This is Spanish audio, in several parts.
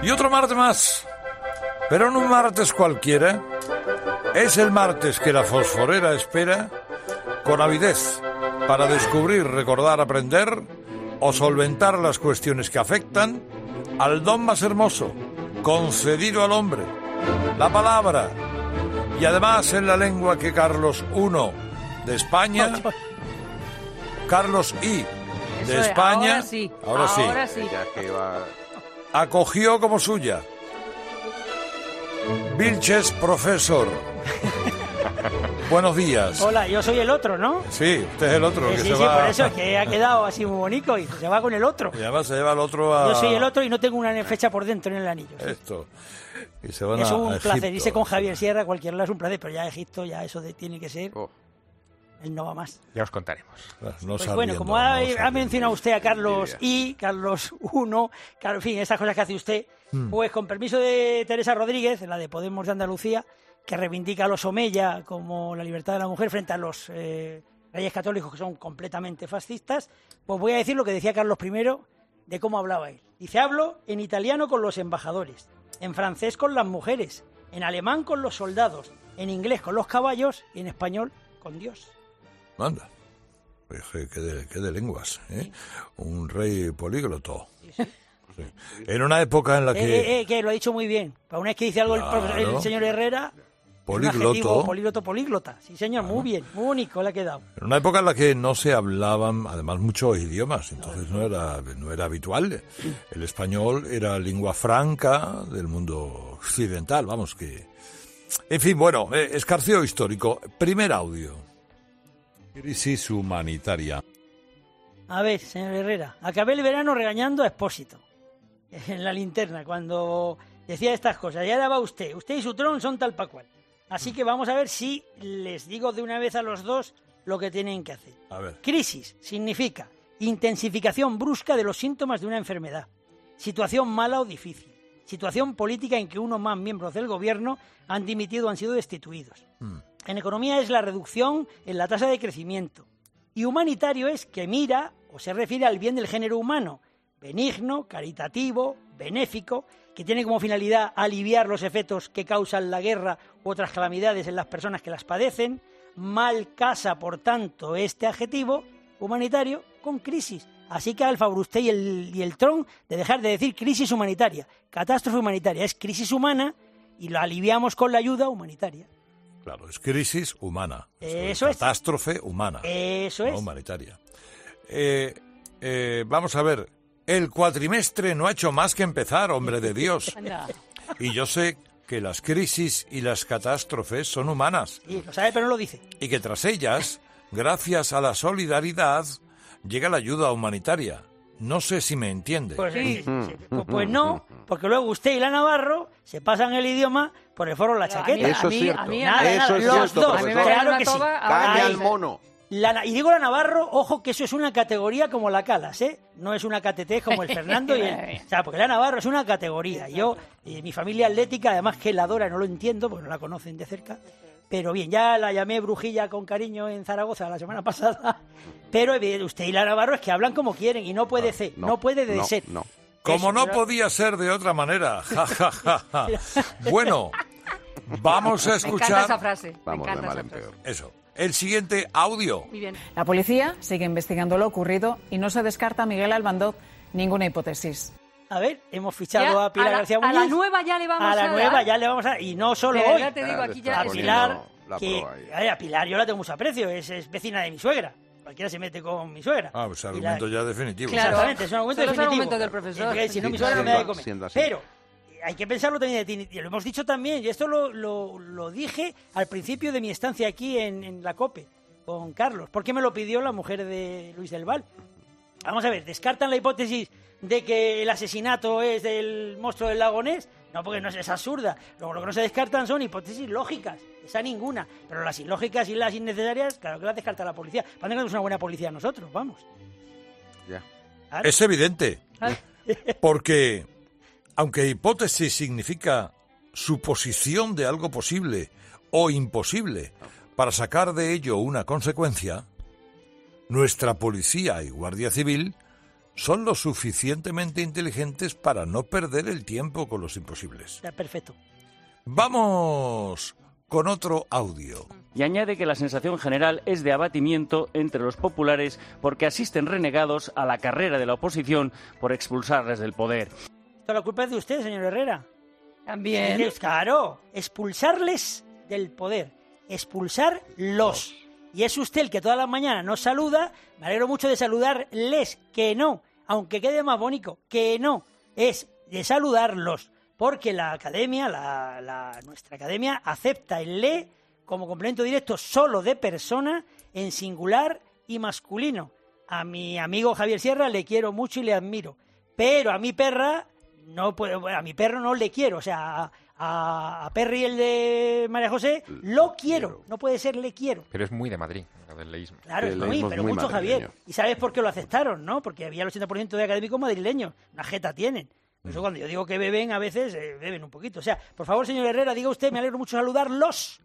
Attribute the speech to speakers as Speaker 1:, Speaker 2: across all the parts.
Speaker 1: Y otro martes más, pero no un martes cualquiera. Es el martes que la fosforera espera con avidez para descubrir, recordar, aprender o solventar las cuestiones que afectan al don más hermoso, concedido al hombre, la palabra, y además en la lengua que Carlos I de España, Carlos I de España, ahora sí, acogió como suya. Vilches, profesor. Buenos días.
Speaker 2: Hola, yo soy el otro, ¿no?
Speaker 1: Sí, usted es el otro. Que
Speaker 2: sí,
Speaker 1: se
Speaker 2: sí,
Speaker 1: va...
Speaker 2: por eso es que ha quedado así muy bonito y se va con el otro.
Speaker 1: Y además se lleva el otro a...
Speaker 2: Yo soy el otro y no tengo una fecha por dentro en el anillo. ¿Sí?
Speaker 1: Esto. Y se van
Speaker 2: es un
Speaker 1: a
Speaker 2: placer.
Speaker 1: Egipto.
Speaker 2: Irse con Javier Sierra, cualquier lado es un placer, pero ya Egipto, ya eso tiene que ser... Él no va más.
Speaker 3: Ya os contaremos.
Speaker 1: No
Speaker 2: pues bueno, como ha mencionado usted a Carlos I, Carlos I, en fin, esas cosas que hace usted, pues con permiso de Teresa Rodríguez, la de Podemos de Andalucía, que reivindica a los Omeya como la libertad de la mujer frente a los reyes católicos que son completamente fascistas, pues voy a decir lo que decía Carlos I de cómo hablaba él. Dice, hablo en italiano con los embajadores, en francés con las mujeres, en alemán con los soldados, en inglés con los caballos y en español con Dios.
Speaker 1: Anda, qué de lenguas, ¿eh? Sí. Un rey polígloto.
Speaker 2: Sí, sí.
Speaker 1: Sí. En una época en la que...
Speaker 2: que lo ha dicho muy bien. Para una vez que dice algo el señor Herrera...
Speaker 1: Polígloto.
Speaker 2: Políglota. Sí, señor, muy bien, muy único le ha quedado.
Speaker 1: En una época en la que no se hablaban, además, muchos idiomas, entonces no era habitual. El español era lengua franca del mundo occidental, vamos que... En fin, bueno, escarceo histórico. Primer audio. Crisis humanitaria.
Speaker 2: A ver, señor Herrera, acabé el verano regañando a Expósito en la linterna cuando decía estas cosas. Y ahora va usted y su tron son tal pa' cual. Así que vamos a ver si les digo de una vez a los dos lo que tienen que hacer.
Speaker 1: A ver.
Speaker 2: Crisis significa intensificación brusca de los síntomas de una enfermedad, situación mala o difícil, situación política en que uno o más miembros del gobierno han dimitido o han sido destituidos. En economía es la reducción en la tasa de crecimiento. Y humanitario es que mira o se refiere al bien del género humano, benigno, caritativo, benéfico, que tiene como finalidad aliviar los efectos que causan la guerra u otras calamidades en las personas que las padecen. Mal casa, por tanto, este adjetivo humanitario con crisis. Así que al favor usted y el tron de dejar de decir crisis humanitaria. Catástrofe humanitaria es crisis humana y lo aliviamos con la ayuda humanitaria.
Speaker 1: Claro, es crisis humana.
Speaker 2: Eso es.
Speaker 1: Catástrofe humana.
Speaker 2: Eso es.
Speaker 1: Humanitaria. Vamos a ver. El cuatrimestre no ha hecho más que empezar, hombre de Dios. Y yo sé que las crisis y las catástrofes son humanas.
Speaker 2: Sí, lo sabe, pero no lo dice.
Speaker 1: Y que tras ellas, gracias a la solidaridad, llega la ayuda humanitaria. No sé si me entiende.
Speaker 2: Pues, pues no, porque luego usted y la Navarro se pasan el idioma por el foro de la chaqueta.
Speaker 4: Eso es cierto.
Speaker 2: Eso es
Speaker 4: cierto,
Speaker 2: los dos, claro que sí.
Speaker 4: Caña al mono.
Speaker 2: Y digo la Navarro, ojo que eso es una categoría como la Calas, ¿eh? No es una catetez como el Fernando y el... O sea, porque la Navarro es una categoría. Yo, mi familia atlética, además que la adora, no lo entiendo, porque no la conocen de cerca. Pero bien, ya la llamé Brujilla con cariño en Zaragoza la semana pasada. Pero usted y la Navarro es que hablan como quieren y no puede ser, no puede ser.
Speaker 1: Como no podía ser de otra manera. Ja, ja, ja, ja. Bueno, vamos a escuchar...
Speaker 5: Me encanta esa frase.
Speaker 4: Vamos de mal en peor.
Speaker 1: Eso. El siguiente audio.
Speaker 5: Muy bien.
Speaker 6: La policía sigue investigando lo ocurrido y no se descarta, Miguel Albandoz, ninguna hipótesis.
Speaker 2: A ver, hemos fichado a Pilar García Muñiz.
Speaker 5: A la nueva ya le vamos a dar.
Speaker 2: A la nueva ya le vamos a dar. Y no solo hoy.
Speaker 5: Ya te digo, aquí ya
Speaker 2: a Pilar,
Speaker 4: a
Speaker 2: Pilar yo la tengo mucho aprecio, es vecina de mi suegra. Cualquiera se mete con mi suegra.
Speaker 1: Ah, pues argumento ya definitivo.
Speaker 2: Claro. Exactamente, es un argumento definitivo.
Speaker 5: Argumento del profesor.
Speaker 2: Porque si no, mi suegra no me da de comer. Pero hay que pensarlo también de ti. Y lo hemos dicho también, y esto lo dije al principio de mi estancia aquí en la COPE, con Carlos, porque me lo pidió la mujer de Luis del Val. Vamos a ver, ¿descartan la hipótesis de que el asesinato es del monstruo del lago Ness? No, porque no es absurda. Luego lo que no se descartan son hipótesis lógicas, esa ninguna. Pero las ilógicas y las innecesarias, claro que las descarta la policía. ¿Para qué tenemos una buena policía nosotros? Vamos.
Speaker 4: Ya.
Speaker 2: ¿Vale?
Speaker 1: Es evidente, porque aunque hipótesis significa suposición de algo posible o imposible para sacar de ello una consecuencia, nuestra policía y Guardia Civil son lo suficientemente inteligentes para no perder el tiempo con los imposibles.
Speaker 2: Ya, perfecto.
Speaker 1: Vamos con otro audio.
Speaker 3: Y añade que la sensación general es de abatimiento entre los populares porque asisten renegados a la carrera de la oposición por expulsarles del poder.
Speaker 2: Toda la culpa es de usted, señor Herrera.
Speaker 5: También.
Speaker 2: Claro, expulsarles del poder, expulsarlos. Y es usted el que todas las mañanas nos saluda. Me alegro mucho de saludarles, que no, aunque quede más bonito, que no, es de saludarlos. Porque la academia, nuestra academia, acepta el le como complemento directo solo de persona en singular y masculino. A mi amigo Javier Sierra le quiero mucho y le admiro. Pero a mi perra no puedo, a mi perro no le quiero. O sea, a Perry, el de María José, lo quiero. No puede ser le quiero.
Speaker 7: Pero es muy de Madrid, lo del leísmo.
Speaker 2: Claro, es muy, pero mucho Javier. ¿Y sabes por qué lo aceptaron, no? Porque había el 80% de académicos madrileños. Una jeta tienen. Por eso cuando yo digo que beben, a veces beben un poquito. O sea, por favor, señor Herrera, diga usted, me alegro mucho de saludarlos.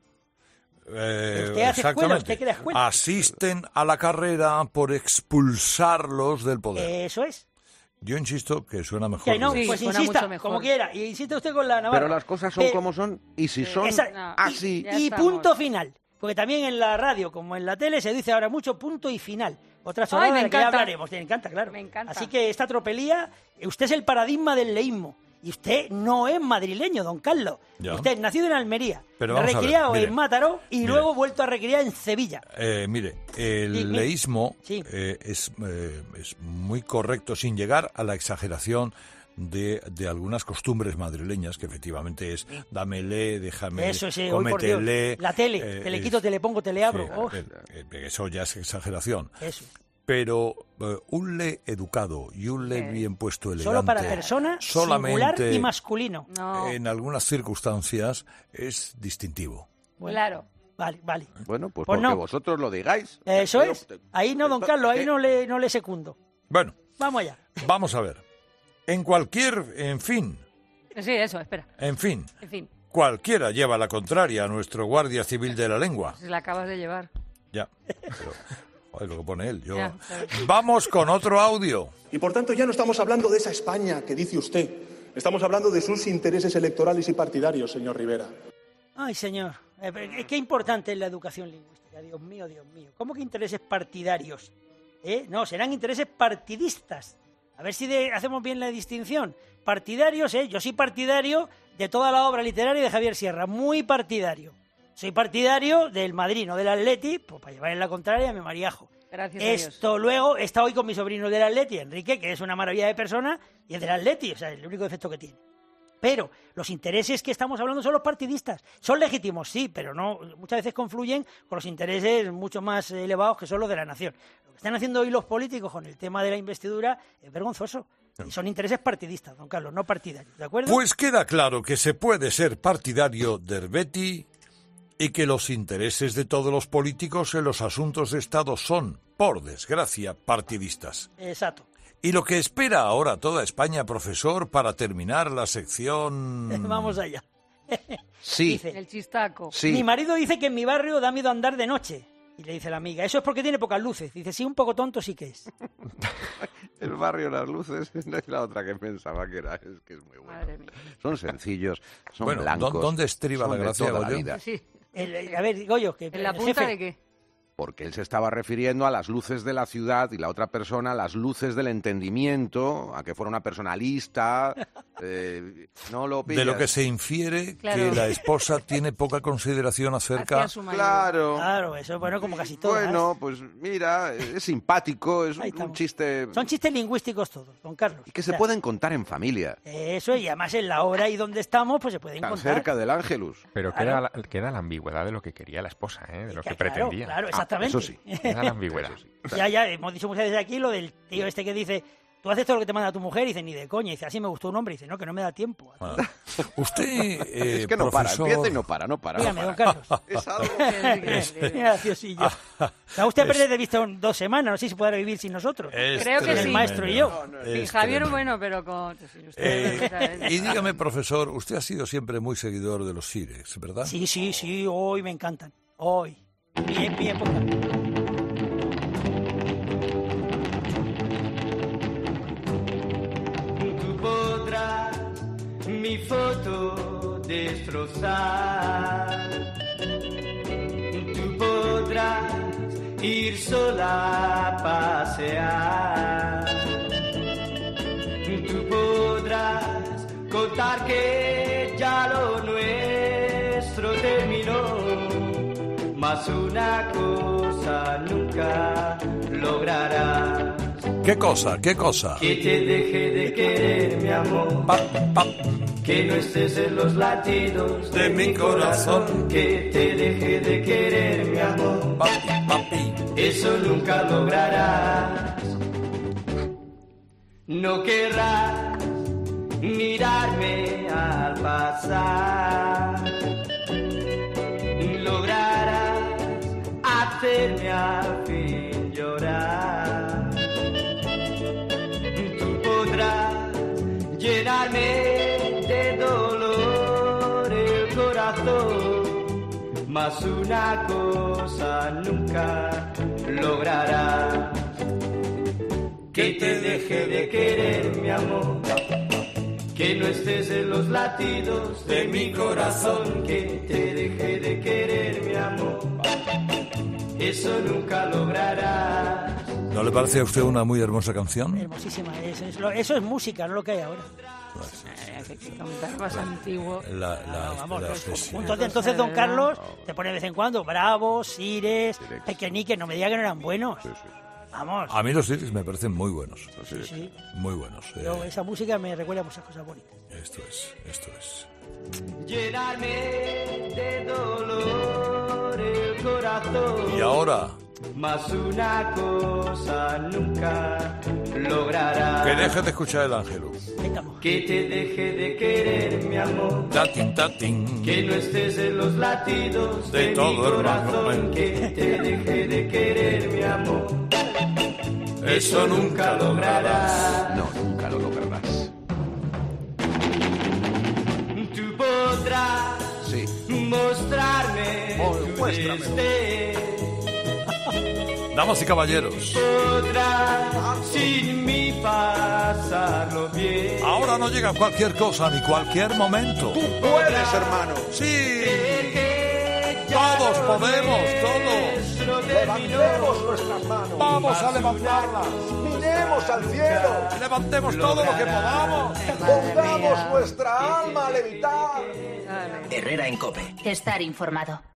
Speaker 2: Usted hace escuela, usted crea escuela.
Speaker 1: Asisten a la carrera por expulsarlos del poder.
Speaker 2: Eso es.
Speaker 1: Yo insisto que suena mejor.
Speaker 2: Que no,
Speaker 5: Sí,
Speaker 2: pues
Speaker 5: suena
Speaker 2: insista,
Speaker 5: mucho mejor.
Speaker 2: como quiera. Y insiste usted con la Navarra.
Speaker 4: Pero las cosas son como son, y si son así...
Speaker 5: Ya
Speaker 2: Y
Speaker 5: estamos.
Speaker 2: punto final. Porque también en la radio, como en la tele, se dice ahora mucho punto y final. Otra chorrada
Speaker 5: Ay, me
Speaker 2: de la que ya
Speaker 5: encanta.
Speaker 2: hablaremos. Te encanta, claro.
Speaker 5: Me encanta.
Speaker 2: Así que esta tropelía, usted es el paradigma del leísmo. Y usted no es madrileño, don Carlos.
Speaker 1: Ya.
Speaker 2: Usted es nacido en Almería,
Speaker 1: Pero vamos a ver,
Speaker 2: recriado
Speaker 1: mire.
Speaker 2: en Mataró y
Speaker 1: Mire.
Speaker 2: luego vuelto a recriar en Sevilla.
Speaker 1: Mire, el
Speaker 2: Sí,
Speaker 1: leísmo
Speaker 2: sí.
Speaker 1: es muy correcto, sin llegar a la exageración de algunas costumbres madrileñas, que efectivamente es dámele, déjame,
Speaker 2: Eso sí, hoy por Dios.
Speaker 1: cómetele.
Speaker 2: La tele, te le quito, te le pongo, te le abro.
Speaker 1: Sí,
Speaker 2: Oh,
Speaker 1: eso ya es exageración.
Speaker 2: eso.
Speaker 1: Pero un le educado y un le bien puesto, elegante,
Speaker 2: Solo para persona, singular y masculino.
Speaker 5: No.
Speaker 1: en algunas circunstancias es distintivo.
Speaker 2: Bueno,
Speaker 5: Claro.
Speaker 2: Vale, vale.
Speaker 4: Bueno, pues
Speaker 2: Pues
Speaker 4: porque
Speaker 2: no.
Speaker 4: vosotros lo digáis.
Speaker 2: Eso
Speaker 4: Pero-
Speaker 2: es. Ahí no, don Carlos, ahí no le secundo.
Speaker 1: Bueno,
Speaker 2: Vamos allá.
Speaker 1: vamos a ver. En fin,
Speaker 5: Sí, eso, espera.
Speaker 1: en fin,
Speaker 5: En fin,
Speaker 1: cualquiera lleva la contraria a nuestro guardia civil de la lengua.
Speaker 5: se la acabas de llevar.
Speaker 1: Ya, pero, joder, lo que pone él.
Speaker 5: Ya, claro.
Speaker 1: Vamos con otro audio.
Speaker 8: Y por tanto ya no estamos hablando de esa España que dice usted. Estamos hablando de sus intereses electorales y partidarios, señor Rivera.
Speaker 2: Ay, señor. Qué importante es la educación lingüística. Dios mío, Dios mío. ¿Cómo que intereses partidarios? No, serán intereses partidistas. A ver si hacemos bien la distinción. Partidarios, yo soy partidario de toda la obra literaria de Javier Sierra. Muy partidario. Soy partidario del Madrid, no del Atleti, pues para llevar en la contraria me mariajo.
Speaker 5: Gracias a Dios.
Speaker 2: Esto luego está hoy con mi sobrino del Atleti, Enrique, que es una maravilla de persona, y es del Atleti, o sea, es el único defecto que tiene. Pero los intereses que estamos hablando son los partidistas. Son legítimos, sí, pero no muchas veces confluyen con los intereses mucho más elevados que son los de la nación. Lo que están haciendo hoy los políticos con el tema de la investidura es vergonzoso. Y son intereses partidistas, don Carlos, no partidarios, ¿de acuerdo?
Speaker 1: Pues queda claro que se puede ser partidario del Betis y que los intereses de todos los políticos en los asuntos de Estado son, por desgracia, partidistas.
Speaker 2: Exacto.
Speaker 1: Y lo que espera ahora toda España, profesor, para terminar la sección...
Speaker 2: Vamos allá.
Speaker 4: Sí,
Speaker 2: Dice,
Speaker 5: El chistaco.
Speaker 4: sí.
Speaker 2: mi marido dice que en mi barrio da miedo andar de noche. Y le dice la amiga, eso es porque tiene pocas luces. Dice, sí, un poco tonto sí que es.
Speaker 4: El barrio, las luces, no es la otra que pensaba que era. Es que es muy bueno.
Speaker 5: Madre mía.
Speaker 4: Son sencillos, son
Speaker 1: Bueno,
Speaker 4: blancos.
Speaker 1: ¿dónde estriba
Speaker 4: son
Speaker 1: la
Speaker 4: de
Speaker 1: gracia,
Speaker 4: toda la
Speaker 1: Goyo?
Speaker 4: vida.
Speaker 5: Sí.
Speaker 2: A ver, Goyo, que
Speaker 5: ¿En la
Speaker 2: el
Speaker 5: punta
Speaker 2: jefe-
Speaker 5: de qué?
Speaker 4: Porque él se estaba refiriendo a las luces de la ciudad y la otra persona a las luces del entendimiento, a que fuera una persona lista. No lo pillas.
Speaker 1: De lo que se infiere
Speaker 5: Claro.
Speaker 1: que la esposa tiene poca consideración acerca...
Speaker 5: Hacia su marido.
Speaker 4: Claro.
Speaker 2: Claro, eso bueno, como casi todo.
Speaker 4: Bueno, pues mira, es simpático, es
Speaker 2: Ahí
Speaker 4: un
Speaker 2: estamos.
Speaker 4: chiste
Speaker 2: Son chistes lingüísticos todos, don Carlos.
Speaker 4: y que
Speaker 2: O
Speaker 4: se
Speaker 2: sea,
Speaker 4: pueden contar en familia,
Speaker 2: Eso, y además en la hora y donde estamos, pues se pueden
Speaker 4: tan
Speaker 2: contar.
Speaker 4: cerca del Ángelus.
Speaker 7: Pero
Speaker 2: Claro.
Speaker 7: queda la ambigüedad de lo que quería la esposa, de lo que
Speaker 2: Claro,
Speaker 7: pretendía.
Speaker 2: Claro, exactamente.
Speaker 4: eso sí.
Speaker 7: Queda la ambigüedad.
Speaker 2: Ya, hemos dicho muchas veces aquí lo del tío este que dice, tú haces todo lo que te manda tu mujer, y dice, ni de coña, y dice, así me gustó un hombre, y dice, no, que no me da tiempo.
Speaker 1: Ah. Usted,
Speaker 4: Es que no
Speaker 1: profesor...
Speaker 4: para, empieza y no para, no para.
Speaker 2: Dígame,
Speaker 4: no
Speaker 2: don
Speaker 4: para.
Speaker 2: Carlos.
Speaker 4: Es algo...
Speaker 2: Qué graciosillo. Me gusta perder de vista 2 semanas, no sé si podrá vivir sin nosotros.
Speaker 1: Es
Speaker 5: Creo que
Speaker 1: tremendo.
Speaker 5: sí.
Speaker 2: El maestro y yo.
Speaker 5: Sí,
Speaker 1: Es
Speaker 5: Javier,
Speaker 1: tremendo.
Speaker 5: bueno, pero con... sin usted, ¿sabes?
Speaker 1: Y dígame, profesor, usted ha sido siempre muy seguidor de los Sirex, ¿verdad?
Speaker 2: Sí, hoy me encantan. Hoy. Mi época.
Speaker 9: mi foto destrozar. Tú podrás ir sola a pasear. Tú podrás contar que ya lo nuestro terminó, mas una cosa nunca lograrás.
Speaker 1: ¿Qué cosa? ¿Qué cosa?
Speaker 9: Que te deje de querer, mi amor. Que no estés en los latidos de mi corazón. Que te deje de querer, mi amor. Eso nunca lograrás. No querrás mirarme al pasar. Lograrás hacerme al fin llorar. Tú podrás llenarme de dolor el corazón, mas una cosa nunca lograrás. Que te deje de querer, mi amor. Que no estés en los latidos de mi corazón. Que te deje de querer, mi amor. Eso nunca lograrás.
Speaker 1: ¿No le parece a usted una muy hermosa canción?
Speaker 2: Hermosísima. Eso es música, no lo que hay ahora.
Speaker 5: Que cantar más antiguo.
Speaker 2: Entonces Don Carlos te pone de vez en cuando Bravo, Sires, Pequeñique, no me diga que no eran buenos. Vamos.
Speaker 1: A mí los Sires me parecen muy buenos.
Speaker 2: Sí.
Speaker 1: Muy buenos.
Speaker 2: Pero esa música me recuerda a muchas cosas bonitas.
Speaker 1: Esto es.
Speaker 9: Llenarme de dolor el corazón.
Speaker 1: Y ahora,
Speaker 9: mas una cosa nunca logrará.
Speaker 1: que deje de escuchar el Ángelus.
Speaker 9: Que te deje de querer, mi amor.
Speaker 1: Tatin, tatin.
Speaker 9: Que no estés en los latidos
Speaker 1: de
Speaker 9: mi
Speaker 1: todo
Speaker 9: corazón.
Speaker 1: el
Speaker 9: Que te deje de querer, mi amor. Eso nunca lograrás.
Speaker 4: No, nunca lo lograrás.
Speaker 9: Tú podrás mostrarme tu desdén.
Speaker 1: Damas y caballeros,
Speaker 9: Podrás sin mí pasarlo bien.
Speaker 1: ahora no llega cualquier cosa ni cualquier momento.
Speaker 8: Tú puedes, hermano.
Speaker 1: Sí, todos podemos, todos.
Speaker 8: Levantemos nuestras manos.
Speaker 1: Vamos a levantarlas.
Speaker 8: Miremos al cielo.
Speaker 1: Levantemos todo lo que podamos.
Speaker 8: Pongamos nuestra alma a levitar.
Speaker 10: Herrera en COPE.
Speaker 11: Estar informado.